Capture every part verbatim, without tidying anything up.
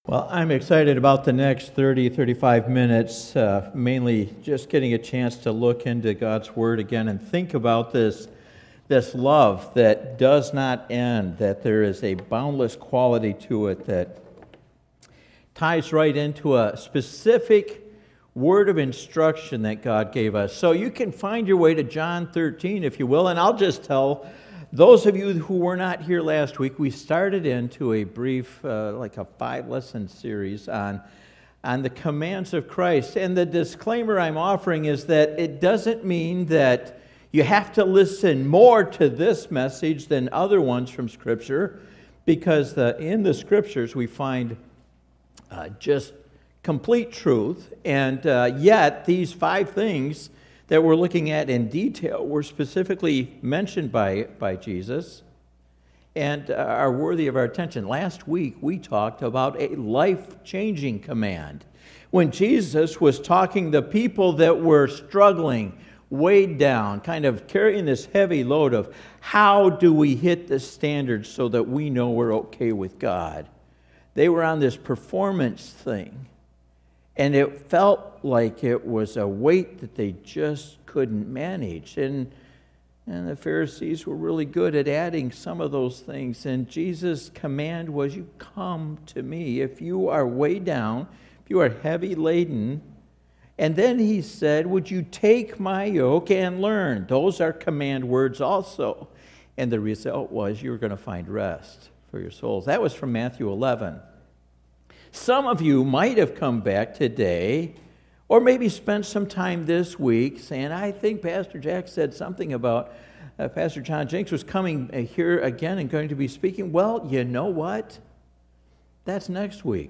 Well, I'm excited about the next thirty, thirty-five minutes, uh, mainly just getting a chance to look into God's Word again and think about this, this love that does not end, that there is a boundless quality to it that ties right into a specific word of instruction that God gave us. So you can find your way to John thirteen, if you will, and I'll just tell those of you who were not here last week, we started into a brief, uh, like a five-lesson series on, on the commands of Christ. And the disclaimer I'm offering is that it doesn't mean that you have to listen more to this message than other ones from Scripture, because the, in the Scriptures we find uh, just complete truth. And uh, yet these five things that we're looking at in detail were specifically mentioned by, by Jesus and are worthy of our attention. Last week, we talked about a life-changing command. When Jesus was talking to people that were struggling, weighed down, kind of carrying this heavy load of how do we hit the standards so that we know we're okay with God. They were on this performance thing. And it felt like it was a weight that they just couldn't manage. And, and the Pharisees were really good at adding some of those things. And Jesus' command was, you come to me if you are weighed down, if you are heavy laden. And then he said, would you take my yoke and learn? Those are command words also. And the result was you're going to find rest for your souls. That was from Matthew eleven. Some of you might have come back today, or maybe spent some time this week saying, I think Pastor Jack said something about uh, Pastor John Jenks was coming here again and going to be speaking. Well, you know what? That's next week.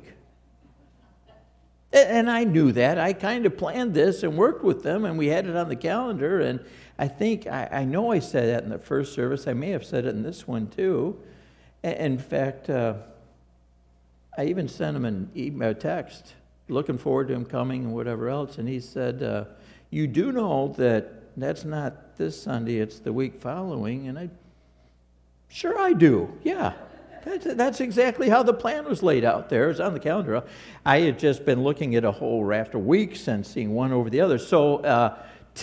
And I knew that. I kind of planned this and worked with them, and we had it on the calendar. And I think, I, I know I said that in the first service. I may have said it in this one too. In fact, uh, I even sent him an email text, looking forward to him coming and whatever else, and he said, uh, you do know that that's not this Sunday, it's the week following, and I, sure I do, yeah. That's, that's exactly how the plan was laid out there. It was on the calendar. I had just been looking at a whole raft of weeks and seeing one over the other. So uh,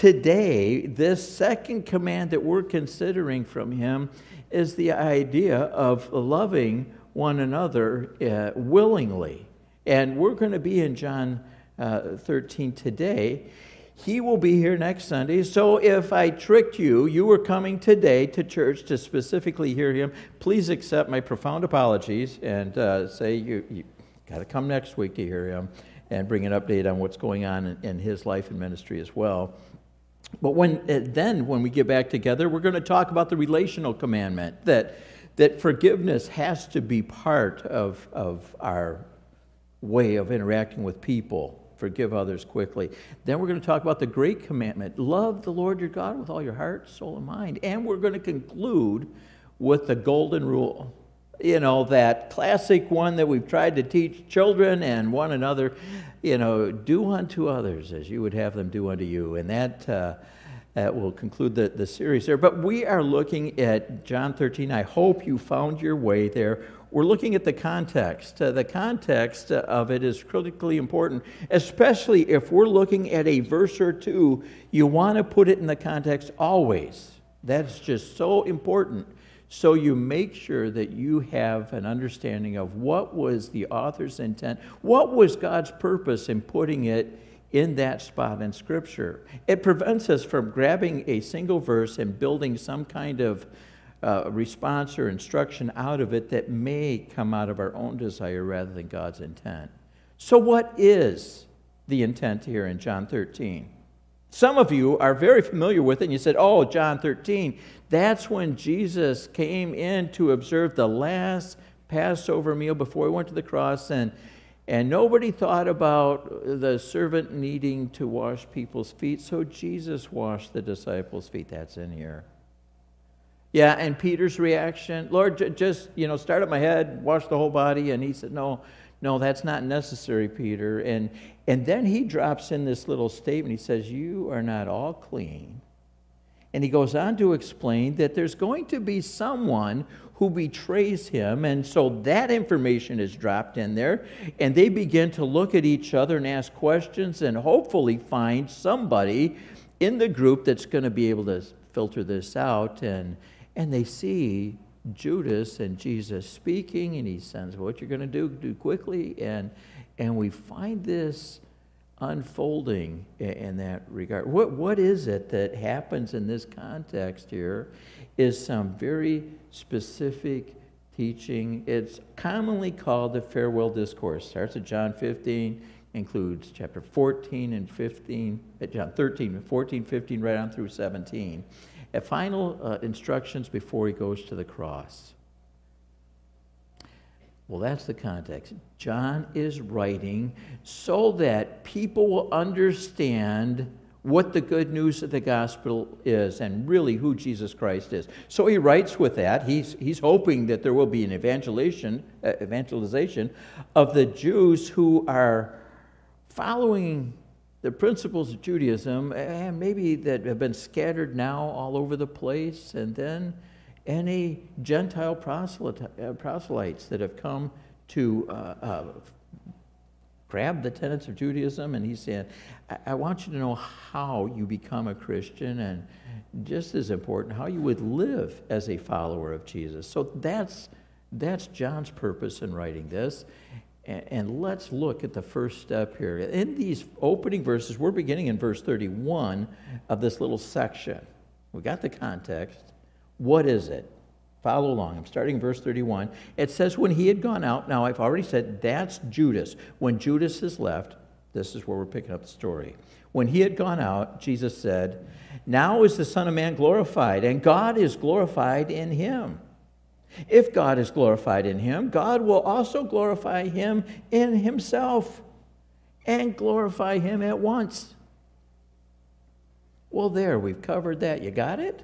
today, this second command that we're considering from him is the idea of loving one another uh, willingly. And we're going to be in John uh, thirteen today. He will be here next Sunday. So if I tricked you, you were coming today to church to specifically hear him, please accept my profound apologies and uh, say you, you got to come next week to hear him and bring an update on what's going on in, in his life and ministry as well. But when uh, then when we get back together, we're going to talk about the relational commandment that that forgiveness has to be part of, of our way of interacting with people. Forgive others quickly. Then we're going to talk about the great commandment. Love the Lord your God with all your heart, soul, and mind. And we're going to conclude with the golden rule. You know, that classic one that we've tried to teach children and one another. You know, do unto others as you would have them do unto you. And that... Uh, That will conclude the, the series there. But we are looking at John thirteen. I hope you found your way there. We're looking at the context. Uh, the context of it is critically important, especially if we're looking at a verse or two. You want to put it in the context always. That's just so important. So you make sure that you have an understanding of what was the author's intent, what was God's purpose in putting it in that spot in Scripture. It prevents us from grabbing a single verse and building some kind of uh, response or instruction out of it that may come out of our own desire rather than God's intent. So what is the intent here in John thirteen? Some of you are very familiar with it, and you said, oh, John thirteen, that's when Jesus came in to observe the last Passover meal before he went to the cross, and And nobody thought about the servant needing to wash people's feet, so Jesus washed the disciples' feet. That's in here. Yeah, and Peter's reaction, Lord, j- just, you know, start at my head, wash the whole body. And he said, no, no, that's not necessary, Peter. And, and then he drops in this little statement. He says, you are not all clean. And he goes on to explain that there's going to be someone who betrays him, and so that information is dropped in there, and they begin to look at each other and ask questions and hopefully find somebody in the group that's going to be able to filter this out, and and they see Judas and Jesus speaking, and he says, what you're going to do, do quickly, and and we find this unfolding in that regard. What what is it that happens in this context here is some very specific teaching. It's commonly called the farewell discourse. Starts at John fifteen, includes chapter fourteen and fifteen, at John thirteen, fourteen, fifteen, right on through seventeen. At final uh, instructions before he goes to the cross. Well, that's the context. John is writing so that people will understand what the good news of the gospel is and really who Jesus Christ is. So he writes with that. He's, he's hoping that there will be an evangelization, uh, evangelization of the Jews who are following the principles of Judaism, and maybe that have been scattered now all over the place, and then any Gentile proselytes that have come to uh, uh, grab the tenets of Judaism. And he's saying, I-, I want you to know how you become a Christian, and just as important, how you would live as a follower of Jesus. So that's that's John's purpose in writing this. And, and let's look at the first step here. In these opening verses, we're beginning in verse thirty-one of this little section. We got the context. What is it? Follow along. I'm starting in verse thirty-one. It says, when he had gone out, now I've already said that's Judas. When Judas has left, this is where we're picking up the story. When he had gone out, Jesus said, now is the Son of Man glorified, and God is glorified in him. If God is glorified in him, God will also glorify him in himself and glorify him at once. Well, there, we've covered that. You got it?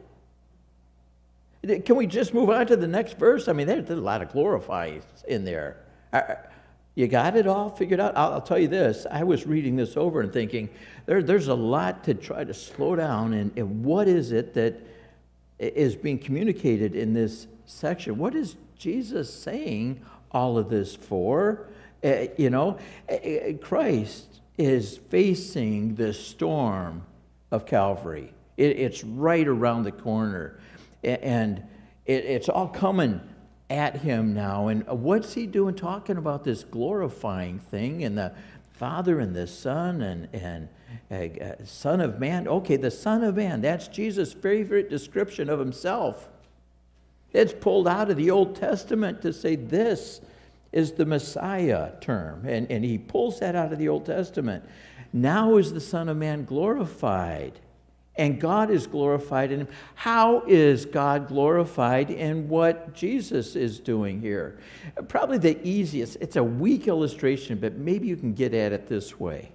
Can we just move on to the next verse? I mean, there's a lot of glorifying in there. You got it all figured out? I'll, I'll tell you this. I was reading this over and thinking, there, there's a lot to try to slow down, and, and what is it that is being communicated in this section? What is Jesus saying all of this for? Uh, you know, uh, Christ is facing the storm of Calvary. It, it's right around the corner. And it, it's all coming at him now. And what's he doing talking about this glorifying thing and the Father and the Son and, and uh, Son of Man? Okay, the Son of Man, that's Jesus' favorite description of himself. It's pulled out of the Old Testament to say this is the Messiah term. And, and he pulls that out of the Old Testament. Now is the Son of Man glorified. And God is glorified in him. How is God glorified in what Jesus is doing here? Probably the easiest, it's a weak illustration, but maybe you can get at it this way.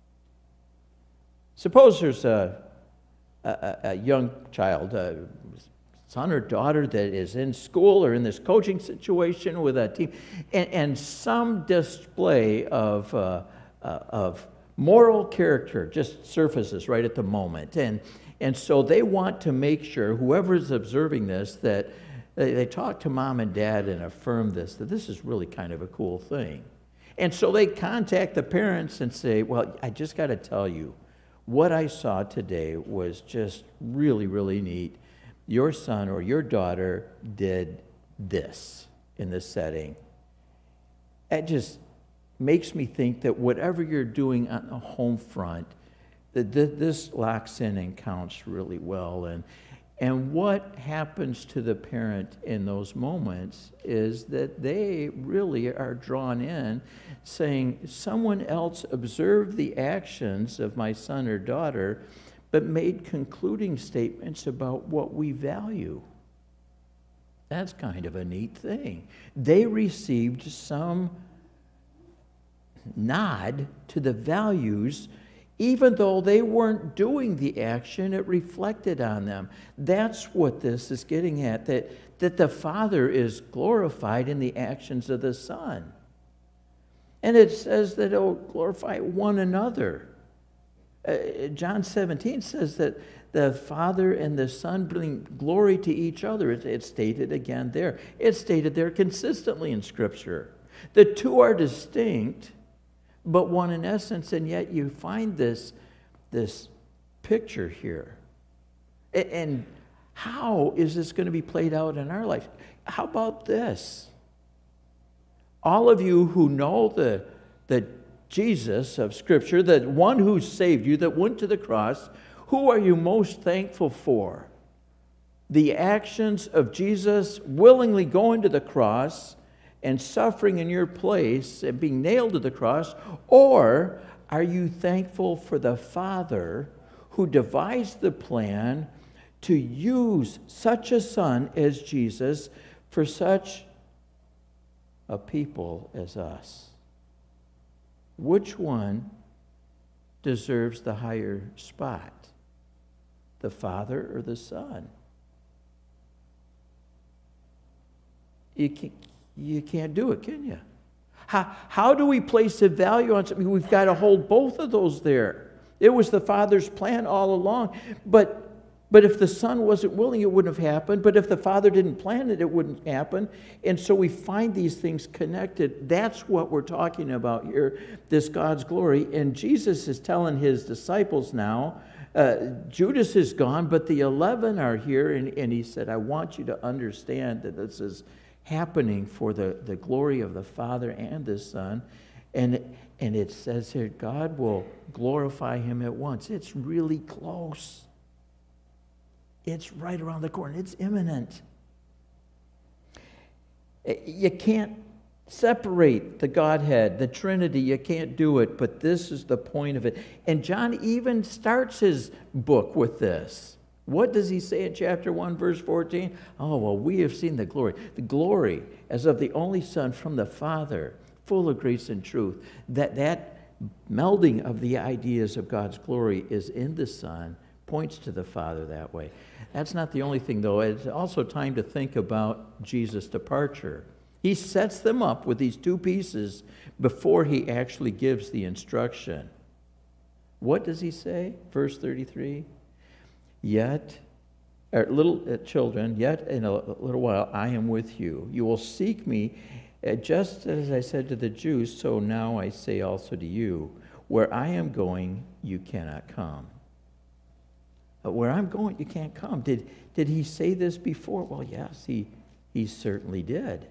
Suppose there's a, a, a young child, a son or daughter that is in school or in this coaching situation with a team, and, and some display of, uh, uh, of moral character just surfaces right at the moment. And, and so they want to make sure, whoever is observing this, that they, they talk to mom and dad and affirm this, that this is really kind of a cool thing. And so they contact the parents and say, well, I just got to tell you, what I saw today was just really, really neat. Your son or your daughter did this in this setting. It just makes me think that whatever you're doing on the home front, that this locks in and counts really well. And, and what happens to the parent in those moments is that they really are drawn in, saying, someone else observed the actions of my son or daughter, but made concluding statements about what we value. That's kind of a neat thing. They received some nod to the values, even though they weren't doing the action, it reflected on them. That's what this is getting at, that, that the Father is glorified in the actions of the Son. And it says that it will glorify one another. Uh, John seventeen says that, the Father and the Son bring glory to each other. It's, it's stated again there. It's stated there consistently in Scripture. The two are distinct, but one in essence, and yet you find this, this picture here. And how is this going to be played out in our life? How about this? All of you who know the, the Jesus of Scripture, the one who saved you, that went to the cross, who are you most thankful for? The actions of Jesus willingly going to the cross and suffering in your place and being nailed to the cross? Or are you thankful for the Father who devised the plan to use such a Son as Jesus for such a people as us? Which one deserves the higher spot? The Father or the Son? You can't, you can't do it, can you? How, how do we place a value on something? We've got to hold both of those there. It was the Father's plan all along. But, but if the Son wasn't willing, it wouldn't have happened. But if the Father didn't plan it, it wouldn't happen. And so we find these things connected. That's what we're talking about here, this God's glory. And Jesus is telling his disciples now, uh, Judas is gone, but the eleven are here. And, and he said, I want you to understand that this is happening for the, the glory of the Father and the Son. And, and it says here, God will glorify him at once. It's really close. It's right around the corner. It's imminent. You can't separate the Godhead, the Trinity. You can't do it, but this is the point of it. And John even starts his book with this. What does he say in chapter one, verse fourteen? Oh, well, we have seen the glory. The glory as of the only Son from the Father, full of grace and truth. That, that melding of the ideas of God's glory is in the Son, points to the Father that way. That's not the only thing, though. It's also time to think about Jesus' departure. He sets them up with these two pieces before he actually gives the instruction. What does he say? Verse thirty-three. Yet, or little uh, children, yet in a little while I am with you. You will seek me, uh, just as I said to the Jews, so now I say also to you, where I am going, you cannot come. Uh, where I'm going, you can't come. Did, did he say this before? Well, yes, he, he certainly did.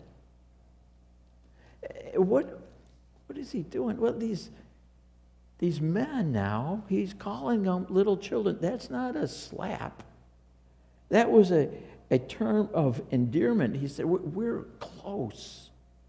Uh, what, what is he doing? Well, these... These men now, he's calling them little children. That's not a slap. That was a, a term of endearment. He said, we're, we're close.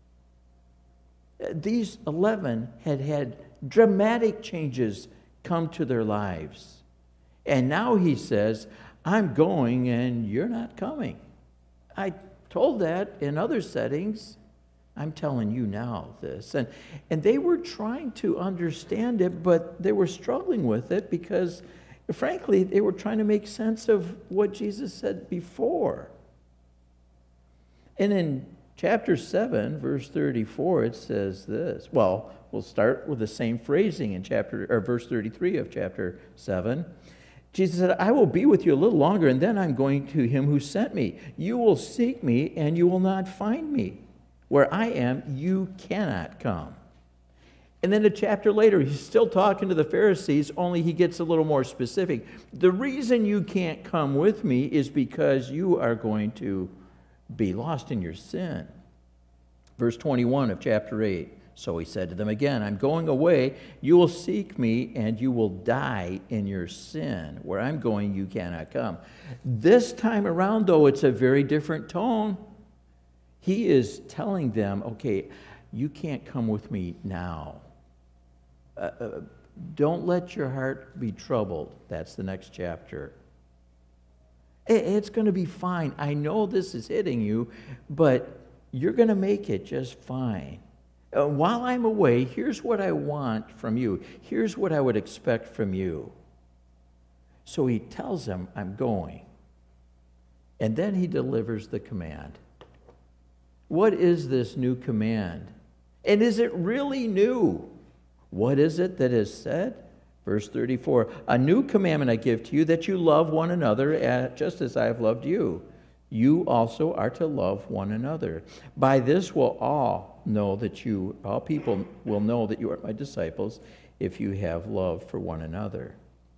These eleven had had dramatic changes come to their lives. And now he says, I'm going and you're not coming. I told that in other settings. I'm telling you now this. And, and they were trying to understand it, but they were struggling with it because, frankly, they were trying to make sense of what Jesus said before. And in chapter seven, verse thirty-four, it says this. Well, we'll start with the same phrasing in chapter or verse thirty-three of chapter seven. Jesus said, I will be with you a little longer, and then I'm going to him who sent me. You will seek me, and you will not find me. Where I am, you cannot come. And then a chapter later, he's still talking to the Pharisees, only he gets a little more specific. The reason you can't come with me is because you are going to be lost in your sin. Verse twenty-one of chapter eight. So he said to them again, I'm going away. You will seek me, and you will die in your sin. Where I'm going, you cannot come. This time around, though, it's a very different tone. He is telling them, okay, you can't come with me now. Uh, uh, don't let your heart be troubled. That's the next chapter. It, it's going to be fine. I know this is hitting you, but you're going to make it just fine. Uh, while I'm away, here's what I want from you. Here's what I would expect from you. So he tells them, I'm going. And then he delivers the command. What is this new command? And is it really new? What is it that is said? Verse thirty-four, a new commandment I give to you, that you love one another just as I have loved you. You also are to love one another. By this will all know that you, all people will know that you are my disciples, if you have love for one another.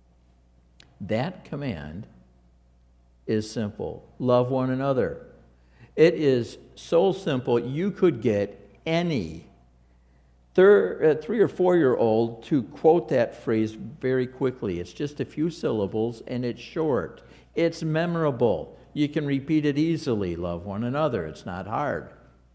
That command is simple. Love one another. It is so simple, you could get any thir- uh, three or four-year-old to quote that phrase very quickly. It's just a few syllables, and it's short. It's memorable. You can repeat it easily. Love one another. It's not hard.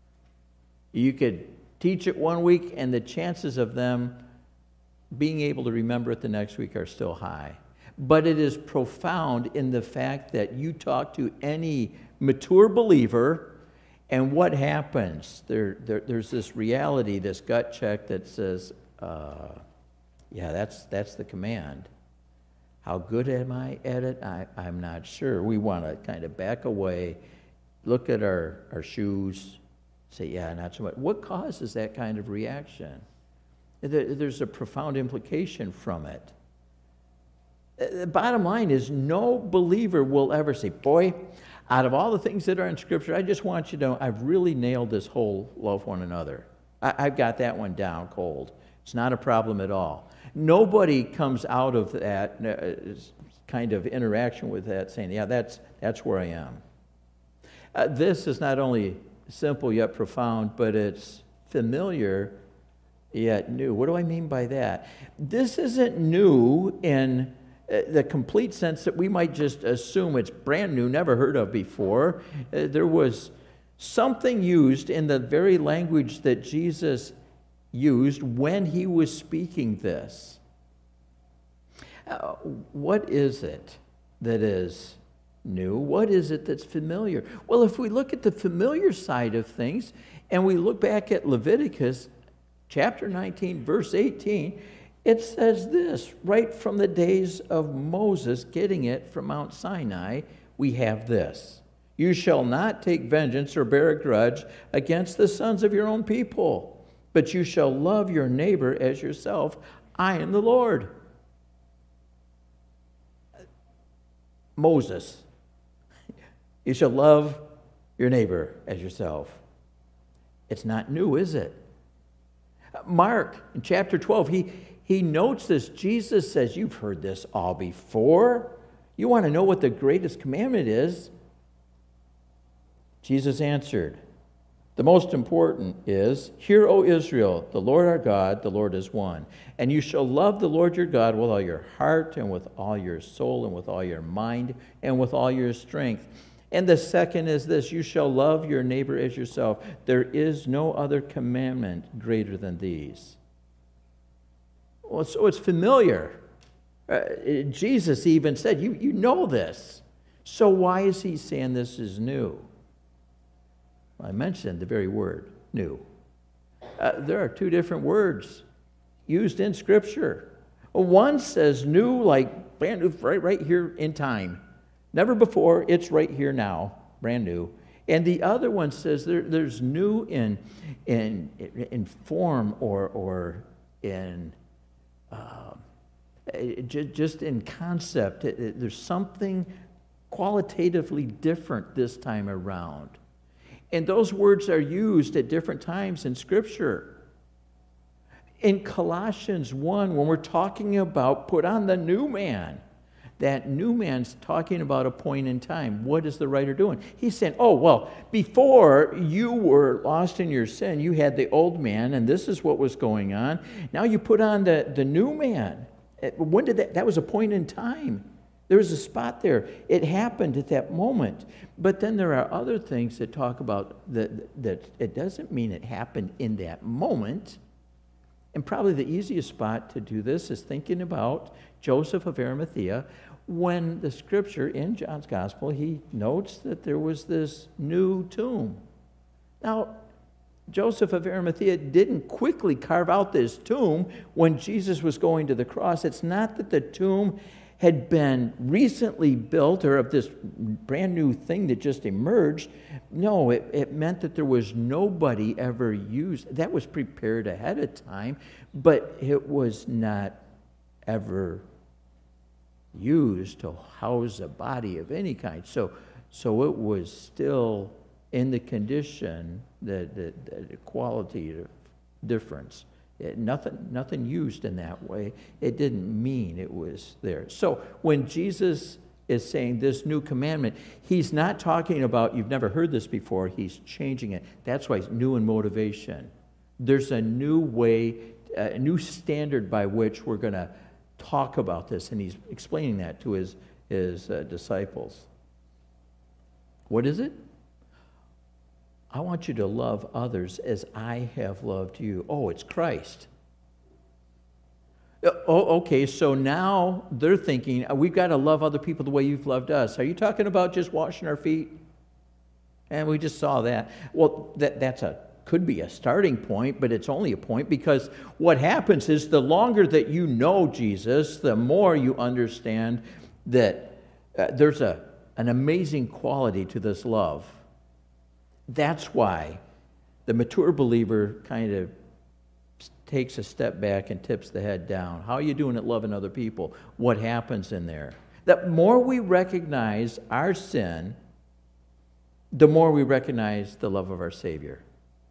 You could teach it one week, and the chances of them being able to remember it the next week are still high. But it is profound in the fact that you talk to any mature believer, and what happens? There, there, there's this reality, this gut check that says, uh, yeah, that's, that's the command. How good am I at it? I, I'm not sure. We want to kind of back away, look at our, our shoes, say, yeah, not so much. What causes that kind of reaction? There, there's a profound implication from it. The bottom line is no believer will ever say, boy, out of all the things that are in Scripture, I just want you to know I've really nailed this whole love one another. I, I've got that one down cold. It's not a problem at all. Nobody comes out of that uh, kind of interaction with that saying, yeah, that's, that's where I am. Uh, this is not only simple yet profound, but it's familiar yet new. What do I mean by that? This isn't new in the complete sense that we might just assume it's brand new, never heard of before. Uh, there was something used in the very language that Jesus used when he was speaking this. Uh, what is it that is new? What is it that's familiar? Well, if we look at the familiar side of things and we look back at Leviticus chapter nineteen, verse eighteen, it says this, right from the days of Moses getting it from Mount Sinai, we have this. You shall not take vengeance or bear a grudge against the sons of your own people, but you shall love your neighbor as yourself. I am the Lord. Moses, you shall love your neighbor as yourself. It's not new, is it? Mark, in chapter twelve, he, he notes this. Jesus says, you've heard this all before. You want to know what the greatest commandment is? Jesus answered, the most important is, hear, O Israel, the Lord our God, the Lord is one. And you shall love the Lord your God with all your heart and with all your soul and with all your mind and with all your strength. And the second is this, you shall love your neighbor as yourself. There is no other commandment greater than these. Well, so it's familiar. Uh, Jesus even said, you, you know this. So why is he saying this is new? Well, I mentioned the very word, new. Uh, there are two different words used in Scripture. One says new, like brand new, right, right here in time. Never before, it's right here now, brand new. And the other one says there, there's new in, in, in form or, or in uh, just in concept. It, it, there's something qualitatively different this time around. And those words are used at different times in Scripture. In Colossians one, when we're talking about put on the new man, that new man's talking about a point in time. What is the writer doing? He's saying, oh, well, before you were lost in your sin, you had the old man, and this is what was going on. Now you put on the, the new man. When did that? That was a point in time. There was a spot there. It happened at that moment. But then there are other things that talk about that, that it doesn't mean it happened in that moment. And probably the easiest spot to do this is thinking about Joseph of Arimathea. When the Scripture in John's Gospel, he notes that there was this new tomb. Now, Joseph of Arimathea didn't quickly carve out this tomb when Jesus was going to the cross. It's not that the tomb had been recently built or of this brand new thing that just emerged. No, it, it meant that there was nobody ever used. That was prepared ahead of time, but it was not ever used to house a body of any kind. So, so it was still in the condition, the, the, the quality difference. It, nothing, nothing used in that way. It didn't mean it was there. So when Jesus is saying this new commandment, he's not talking about, you've never heard this before, he's changing it. That's why it's new in motivation. There's a new way, a new standard by which we're going to talk about this, and he's explaining that to his, his uh, disciples. What is it? I want you to love others as I have loved you. Oh, it's Christ. Oh, okay, so now they're thinking, we've got to love other people the way you've loved us. Are you talking about just washing our feet? And we just saw that. Well, that, that's a could be a starting point, but it's only a point, because what happens is the longer that you know Jesus, the more you understand that uh, there's a, an amazing quality to this love. That's why the mature believer kind of takes a step back and tips the head down. How are you doing at loving other people? What happens in there? The more we recognize our sin, the more we recognize the love of our Savior.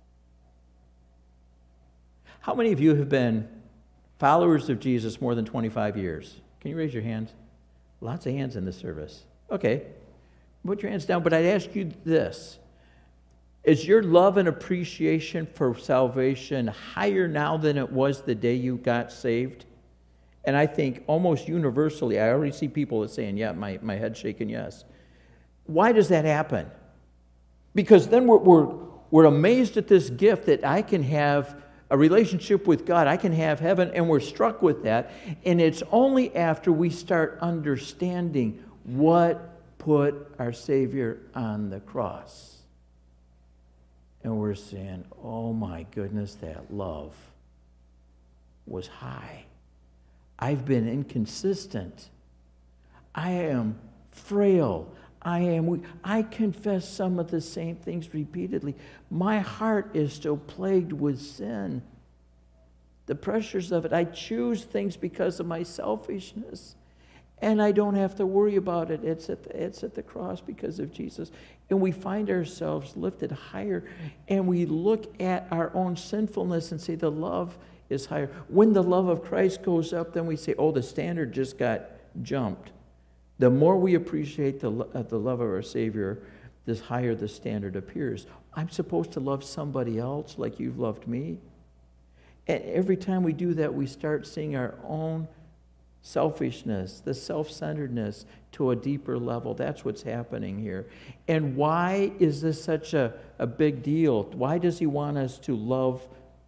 How many of you have been followers of Jesus more than twenty-five years? Can you raise your hands? Lots of hands in this service. Okay. Put your hands down, but I'd ask you this. Is your love and appreciation for salvation higher now than it was the day you got saved? And I think almost universally, I already see people that saying, yeah, my, my head's shaking yes. Why does that happen? Because then we're, we're, we're amazed at this gift that I can have a relationship with God, I can have heaven, and we're struck with that. And it's only after we start understanding what put our Savior on the cross. And we're saying, oh my goodness, that love was high. I've been inconsistent. I am frail. I am weak. I confess some of the same things repeatedly. My heart is still plagued with sin. The pressures of it. I choose things because of my selfishness. And I don't have to worry about it. It's at the, it's at the cross because of Jesus. And we find ourselves lifted higher. And we look at our own sinfulness and say the love is higher. When the love of Christ goes up, then we say, oh, the standard just got jumped. The more we appreciate the, uh, the love of our Savior, the higher the standard appears. I'm supposed to love somebody else like you've loved me. And every time we do that, we start seeing our own selfishness, the self-centeredness to a deeper level. That's what's happening here. And why is this such a, a big deal? Why does he want us to love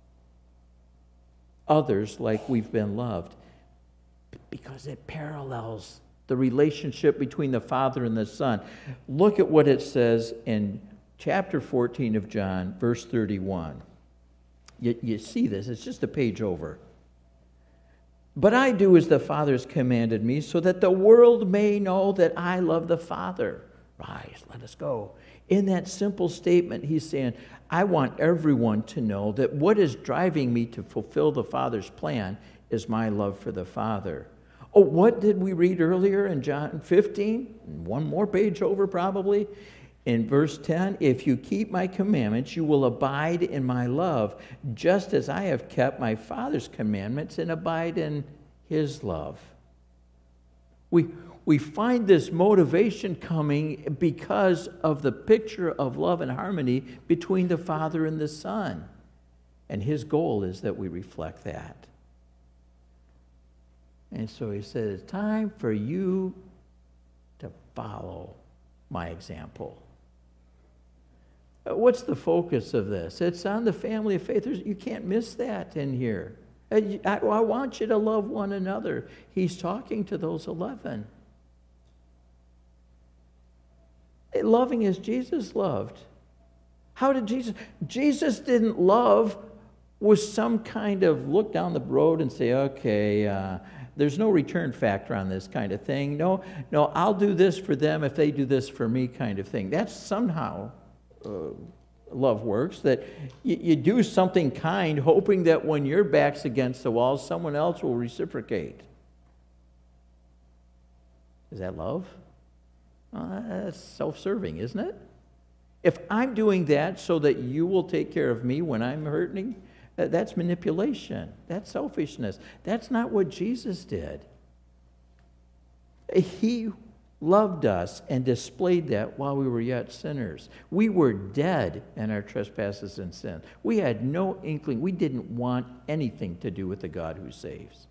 others like we've been loved? Because it parallels the relationship between the Father and the Son. Look at what it says in chapter fourteen of John, verse thirty-one. You, you see this, it's just a page over. But I do as the Father has commanded me, so that the world may know that I love the Father. Rise, let us go. In that simple statement, he's saying, I want everyone to know that what is driving me to fulfill the Father's plan is my love for the Father. Oh, what did we read earlier in John fifteen? One more page over probably. In verse ten, if you keep my commandments, you will abide in my love, just as I have kept my Father's commandments and abide in his love. We, we find this motivation coming because of the picture of love and harmony between the Father and the Son. And his goal is that we reflect that. And so he says, it's time for you to follow my example. What's the focus of this? It's on the family of faith. There's, you can't miss that in here. I, I want you to love one another. He's talking to those eleven. Loving as Jesus loved. How did Jesus? Jesus didn't love with some kind of look down the road and say, okay, uh, there's no return factor on this kind of thing. No, no, I'll do this for them if they do this for me kind of thing. That's somehow uh, love works, that you, you do something kind hoping that when your back's against the wall, someone else will reciprocate. Is that love? Uh, that's self-serving, isn't it? If I'm doing that so that you will take care of me when I'm hurting, uh, that's manipulation. That's selfishness. That's not what Jesus did. He loved us and displayed that while we were yet sinners. We were dead in our trespasses and sin. We had no inkling. We didn't want anything to do with the God who saves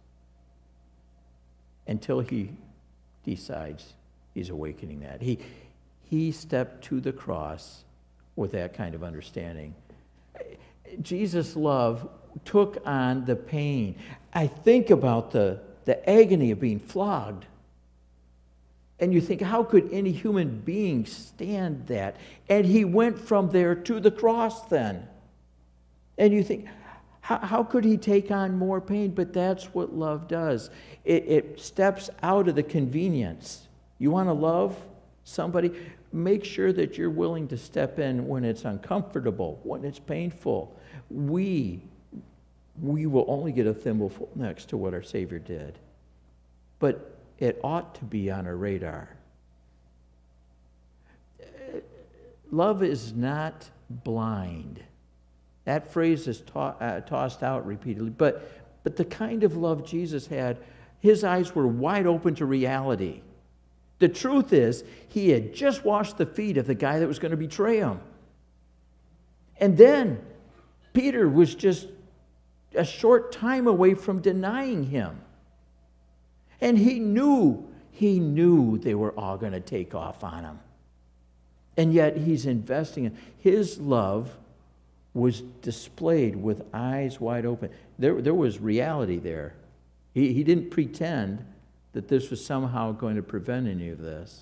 until he decides he's awakening that. He, he stepped to the cross with that kind of understanding. Jesus' love took on the pain. I think about the, the agony of being flogged. And you think, how could any human being stand that? And he went from there to the cross then. And you think, how, how could he take on more pain? But that's what love does. It, it steps out of the convenience. You want to love somebody? Make sure that you're willing to step in when it's uncomfortable, when it's painful. We, we will only get a thimbleful next to what our Savior did. But it ought to be on our radar. Love is not blind. That phrase is to- uh, tossed out repeatedly. But, but the kind of love Jesus had, his eyes were wide open to reality. The truth is, he had just washed the feet of the guy that was going to betray him. And then Peter was just a short time away from denying him. And he knew, he knew they were all going to take off on him. And yet he's investing in his love was displayed with eyes wide open. There, there was reality there. He, he didn't pretend that this was somehow going to prevent any of this.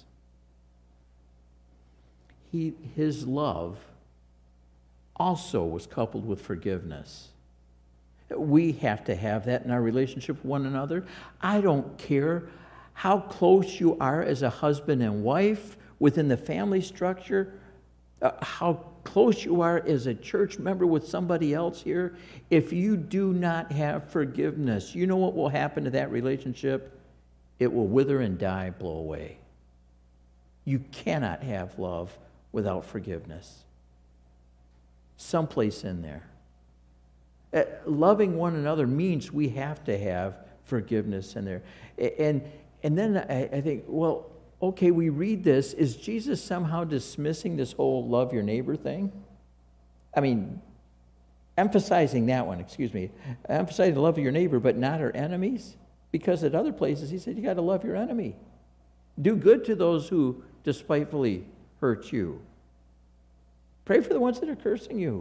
He, his love also was coupled with forgiveness. We have to have that in our relationship with one another. I don't care how close you are as a husband and wife within the family structure, uh, how close you are as a church member with somebody else here. If you do not have forgiveness, you know what will happen to that relationship? It will wither and die, blow away. You cannot have love without forgiveness. Someplace in there. Uh, loving one another means we have to have forgiveness in there. And, and then I, I think, well, okay, we read this. Is Jesus somehow dismissing this whole love your neighbor thing? I mean, emphasizing that one, excuse me, emphasizing the love of your neighbor, but not our enemies? Because at other places he said you got to love your enemy. Do good to those who despitefully hurt you. Pray for the ones that are cursing you.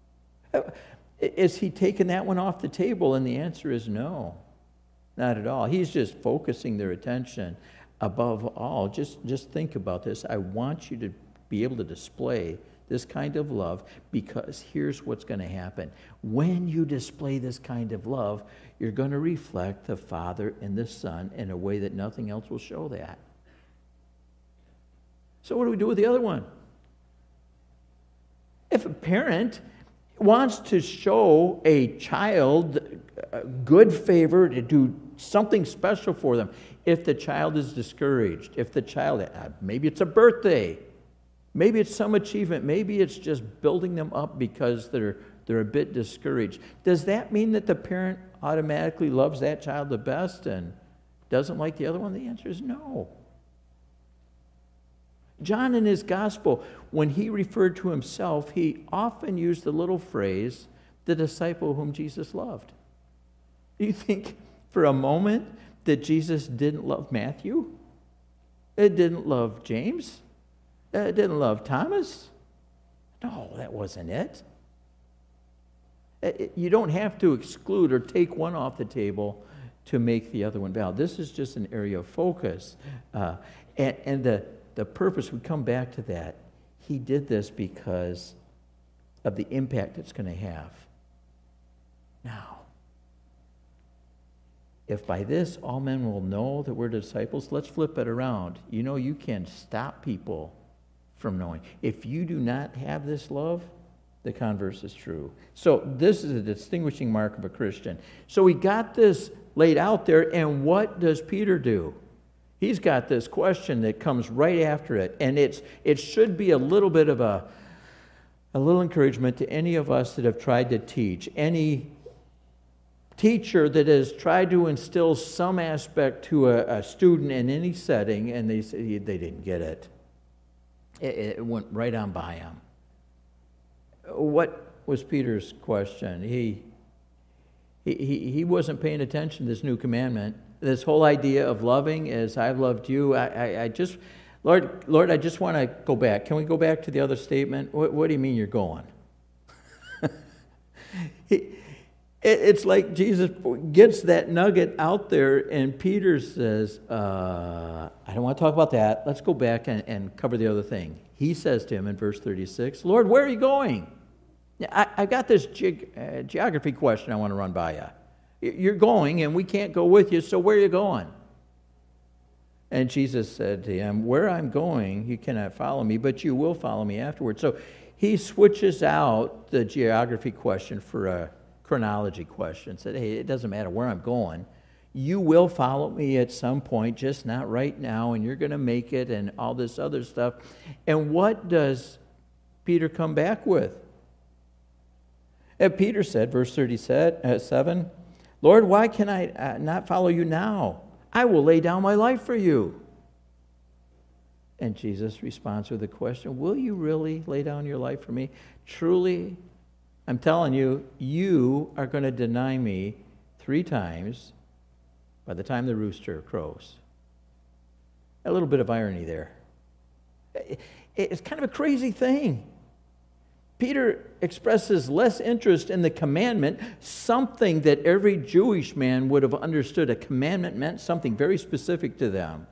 Is he taking that one off the table? And the answer is no, not at all. He's just focusing their attention above all. Just, just think about this. I want you to be able to display this kind of love because here's what's going to happen. When you display this kind of love, you're going to reflect the Father and the Son in a way that nothing else will show that. So what do we do with the other one? If a parent wants to show a child good favor, to do something special for them, if the child is discouraged, if the child, maybe it's a birthday, maybe it's some achievement, maybe it's just building them up because they're they're a bit discouraged, does that mean that the parent automatically loves that child the best and doesn't like the other one? The answer is no. John in his gospel, when he referred to himself, he often used the little phrase, the disciple whom Jesus loved. Do you think for a moment that Jesus didn't love Matthew? It didn't love James? It didn't love Thomas? No, that wasn't it. You don't have to exclude or take one off the table to make the other one valid. This is just an area of focus. Uh, and, and the The purpose, we come back to that. He did this because of the impact it's going to have. Now, if by this all men will know that we're disciples, let's flip it around. You know, you can stop people from knowing. If you do not have this love, the converse is true. So this is a distinguishing mark of a Christian. So we got this laid out there, and what does Peter do? He's got this question that comes right after it, and it's it should be a little bit of a, a little encouragement to any of us that have tried to teach, any teacher that has tried to instill some aspect to a, a student in any setting, and they say they didn't get it. It, it went right on by them. What was Peter's question? He, he, he wasn't paying attention to this new commandment. This whole idea of loving as I've loved you, I, I, I just, Lord, Lord, I just want to go back. Can we go back to the other statement? What, what do you mean you're going? he, It's like Jesus gets that nugget out there, and Peter says, uh, I don't want to talk about that. Let's go back and, and cover the other thing. He says to him in verse thirty-six, Lord, where are you going? I, I got this ge- uh, geography question I want to run by you. You're going, and we can't go with you, so where are you going? And Jesus said to him, where I'm going, you cannot follow me, but you will follow me afterwards. So he switches out the geography question for a chronology question. Said, hey, it doesn't matter where I'm going. You will follow me at some point, just not right now, and you're going to make it and all this other stuff. And what does Peter come back with? And Peter said, verse thirty-seven, Lord, why can I uh, not follow you now? I will lay down my life for you. And Jesus responds with a question, will you really lay down your life for me? Truly, I'm telling you, you are going to deny me three times by the time the rooster crows. A little bit of irony there. It's kind of a crazy thing. Peter expresses less interest in the commandment, something that every Jewish man would have understood. A commandment meant something very specific to them.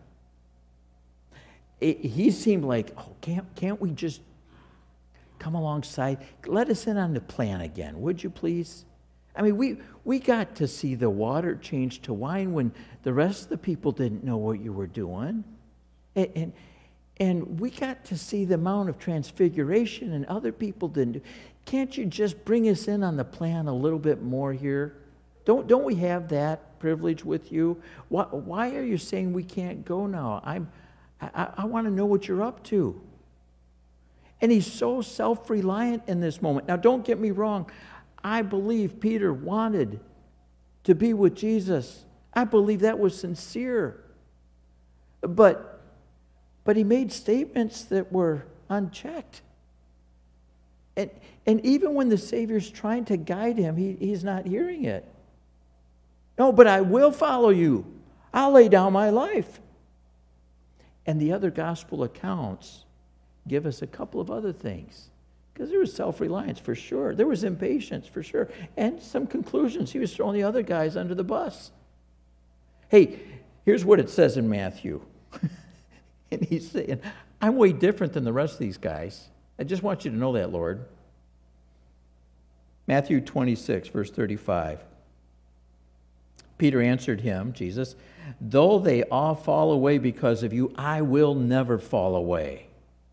He seemed like, oh, can't, can't we just come alongside? Let us in on the plan again, would you please? I mean, we, we got to see the water change to wine when the rest of the people didn't know what you were doing. And, and, and we got to see the Mount of Transfiguration and other people didn't do. Can't you just bring us in on the plan a little bit more here? Don't, don't we have that privilege with you? Why, why are you saying we can't go now? I'm, I, I want to know what you're up to. And he's so self-reliant in this moment. Now, don't get me wrong. I believe Peter wanted to be with Jesus. I believe that was sincere. But, but he made statements that were unchecked. And, and even when the Savior's trying to guide him, he, he's not hearing it. No, but I will follow you. I'll lay down my life. And the other gospel accounts give us a couple of other things. Because there was self-reliance for sure. There was impatience for sure. And some conclusions. He was throwing the other guys under the bus. Hey, here's what it says in Matthew. And he's saying, I'm way different than the rest of these guys. I just want you to know that, Lord. Matthew twenty-six, verse thirty-five. Peter answered him, Jesus, though they all fall away because of you, I will never fall away.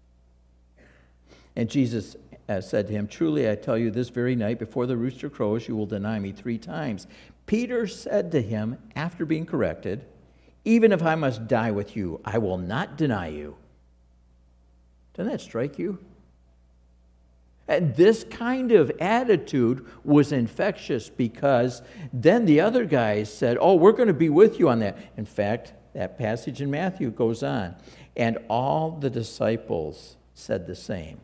And Jesus uh, said to him, truly I tell you, this very night before the rooster crows, you will deny me three times. Peter said to him, after being corrected, even if I must die with you, I will not deny you. Doesn't that strike you? And this kind of attitude was infectious because then the other guys said, oh, we're going to be with you on that. In fact, that passage in Matthew goes on. And all the disciples said the same.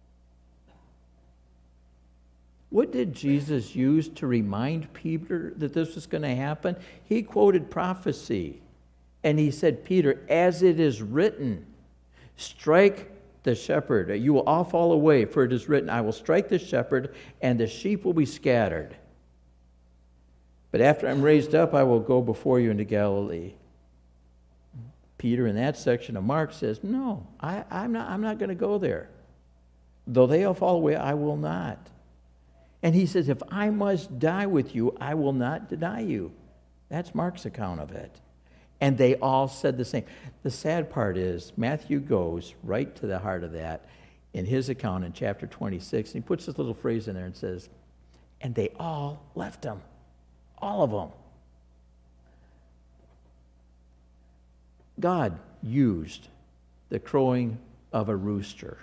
What did Jesus use to remind Peter that this was going to happen? He quoted prophecy. And he said, Peter, as it is written, strike the shepherd. You will all fall away, for it is written, I will strike the shepherd, and the sheep will be scattered. But after I'm raised up, I will go before you into Galilee. Peter, in that section of Mark, says, no, I, I'm not, I'm not going to go there. Though they all fall away, I will not. And he says, if I must die with you, I will not deny you. That's Mark's account of it. And they all said the same. The sad part is, Matthew goes right to the heart of that in his account in chapter twenty-six. And he puts this little phrase in there and says, and they all left him. All of them. God used the crowing of a rooster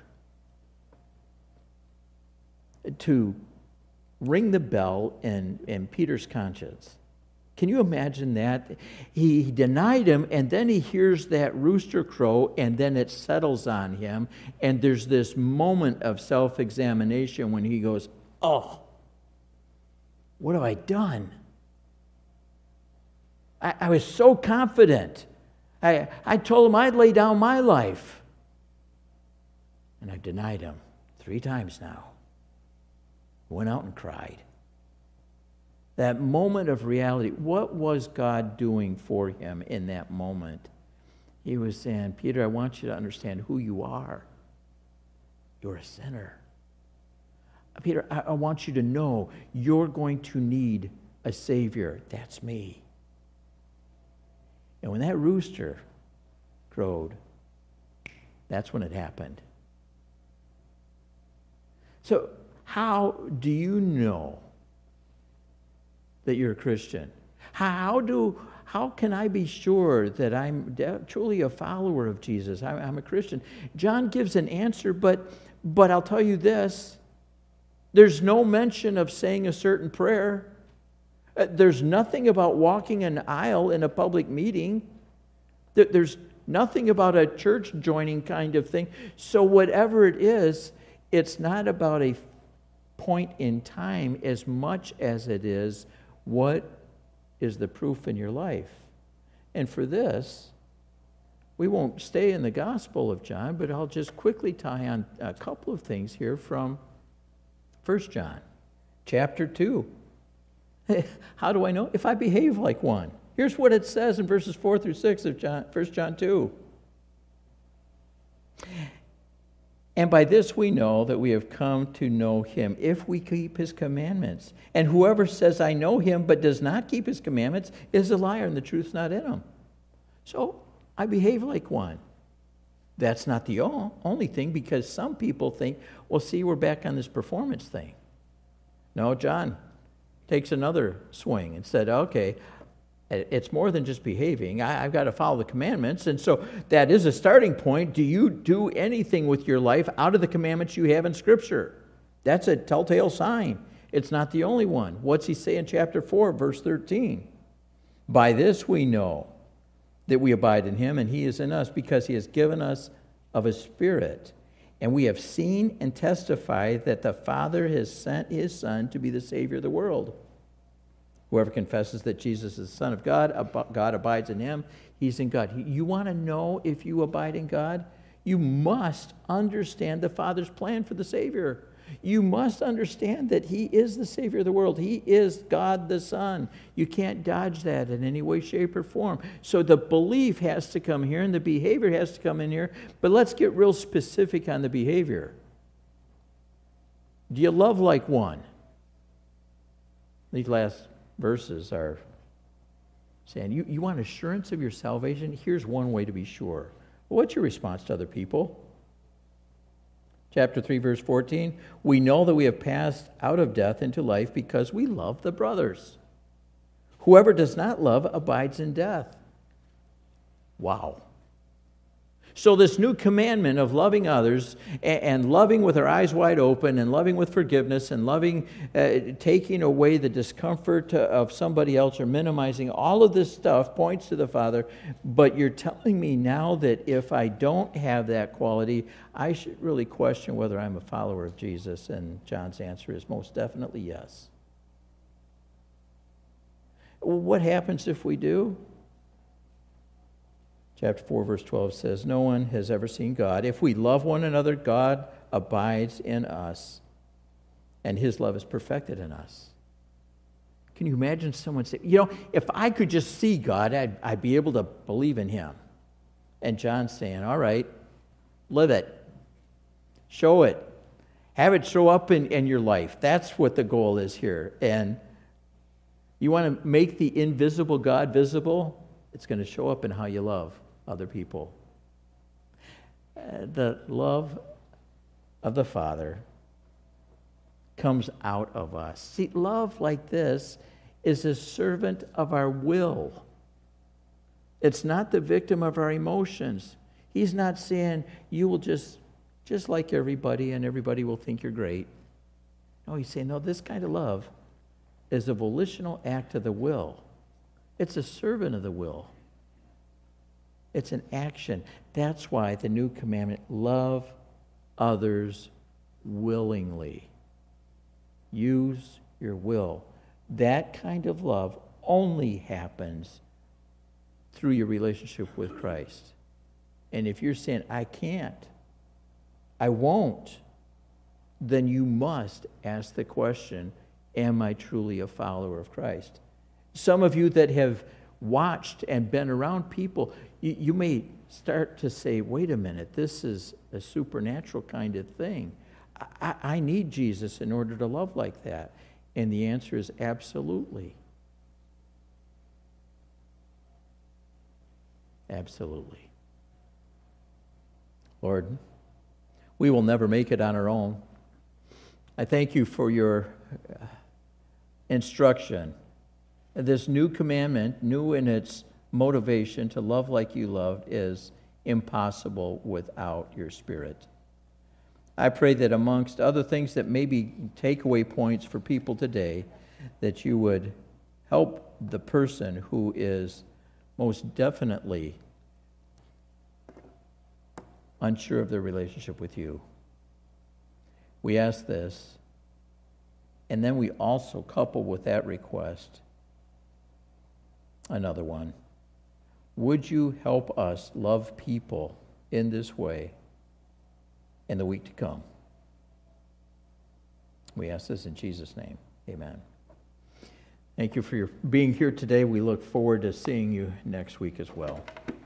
to ring the bell in, in Peter's conscience. Can you imagine that? He denied him, and then he hears that rooster crow, and then it settles on him, and there's this moment of self-examination when he goes, oh, what have I done? I, I was so confident. I, I told him I'd lay down my life. And I've denied him three times now. Went out and cried. That moment of reality, what was God doing for him in that moment? He was saying, Peter, I want you to understand who you are. You're a sinner. Peter, I, I want you to know you're going to need a Savior. That's me. And when that rooster crowed, that's when it happened. So, how do you know that you're a Christian? How do how can I be sure that I'm truly a follower of Jesus? I'm a Christian. John gives an answer, but but I'll tell you this: there's no mention of saying a certain prayer. There's nothing about walking an aisle in a public meeting. There's nothing about a church joining kind of thing. So whatever it is, it's not about a point in time as much as it is what is the proof in your life. And for this, we won't stay in the Gospel of John, but I'll just quickly tie on a couple of things here from First John, chapter two. How do I know? If I behave like one. Here's what it says in verses four through six of John, First John two. And by this we know that we have come to know him, if we keep his commandments. And whoever says, I know him, but does not keep his commandments, is a liar, and the truth's not in him. So, I behave like one. That's not the only thing, because some people think, well, see, we're back on this performance thing. No, John takes another swing and said, okay, it's more than just behaving. I, I've got to follow the commandments. And so that is a starting point. Do you do anything with your life out of the commandments you have in Scripture? That's a telltale sign. It's not the only one. What's he say in chapter four, verse thirteen? By this we know that we abide in him and he is in us, because he has given us of his Spirit. And we have seen and testified that the Father has sent his Son to be the Savior of the world. Whoever confesses that Jesus is the Son of God, God abides in him, he's in God. You want to know if you abide in God? You must understand the Father's plan for the Savior. You must understand that he is the Savior of the world. He is God the Son. You can't dodge that in any way, shape, or form. So the belief has to come here, and the behavior has to come in here. But let's get real specific on the behavior. Do you love like one? These last verses are saying, you, you want assurance of your salvation? Here's one way to be sure. Well, what's your response to other people? Chapter three, verse fourteen, we know that we have passed out of death into life because we love the brothers. Whoever does not love abides in death. Wow. So this new commandment of loving others and, and loving with our eyes wide open and loving with forgiveness and loving, uh, taking away the discomfort of somebody else or minimizing, all of this stuff points to the Father. But you're telling me now that if I don't have that quality, I should really question whether I'm a follower of Jesus. And John's answer is most definitely yes. Well, what happens if we do? Chapter four, verse twelve says, no one has ever seen God. If we love one another, God abides in us, and his love is perfected in us. Can you imagine someone saying, you know, if I could just see God, I'd, I'd be able to believe in him. And John's saying, all right, live it. Show it. Have it show up in, in your life. That's what the goal is here. And you want to make the invisible God visible? It's going to show up in how you love other people. Uh, the love of the Father comes out of us. See, love like this is a servant of our will. It's not the victim of our emotions. He's not saying you will just, just like everybody and everybody will think you're great. No, he's saying, no, this kind of love is a volitional act of the will. It's a servant of the will. It's an action. That's why the new commandment, love others willingly. Use your will. That kind of love only happens through your relationship with Christ. And if you're saying, I can't, I won't, then you must ask the question, am I truly a follower of Christ? Some of you that have watched and been around people, you, you may start to say, wait a minute, this is a supernatural kind of thing. I, I need Jesus in order to love like that. And the answer is absolutely. Absolutely. Lord, we will never make it on our own. I thank you for your instruction. This new commandment, new in its motivation to love like you loved, is impossible without your Spirit. I pray that amongst other things that may be takeaway points for people today, that you would help the person who is most definitely unsure of their relationship with you. We ask this, and then we also couple with that request another one. Would you help us love people in this way in the week to come? We ask this in Jesus' name. Amen. Thank you for your being here today. We look forward to seeing you next week as well.